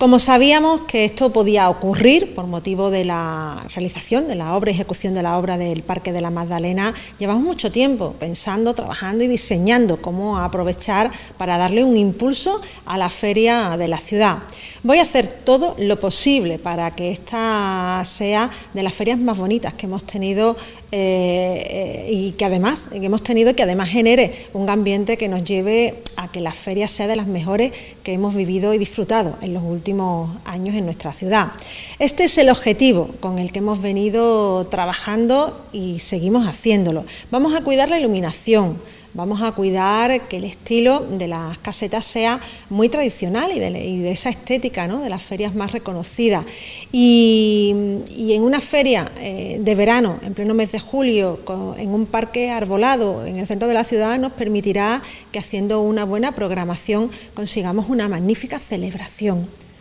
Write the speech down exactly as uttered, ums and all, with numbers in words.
Como sabíamos que esto podía ocurrir por motivo de la realización de la obra, ejecución de la obra del Parque de la Magdalena, llevamos mucho tiempo pensando, trabajando y diseñando cómo aprovechar para darle un impulso a la feria de la ciudad. Voy a hacer todo lo posible para que esta sea de las ferias más bonitas que hemos tenido eh, y que además que hemos tenido y que además genere un ambiente que nos lleve a que la feria sea de las mejores que hemos vivido y disfrutado en los últimos años en nuestra ciudad. Este es el objetivo con el que hemos venido trabajando y seguimos haciéndolo. Vamos a cuidar la iluminación. Vamos a cuidar que el estilo de las casetas sea muy tradicional y de, y de esa estética, ¿no?, de las ferias más reconocidas. Y, y en una feria eh, de verano, en pleno mes de julio, con, en un parque arbolado en el centro de la ciudad, nos permitirá que haciendo una buena programación consigamos una magnífica celebración.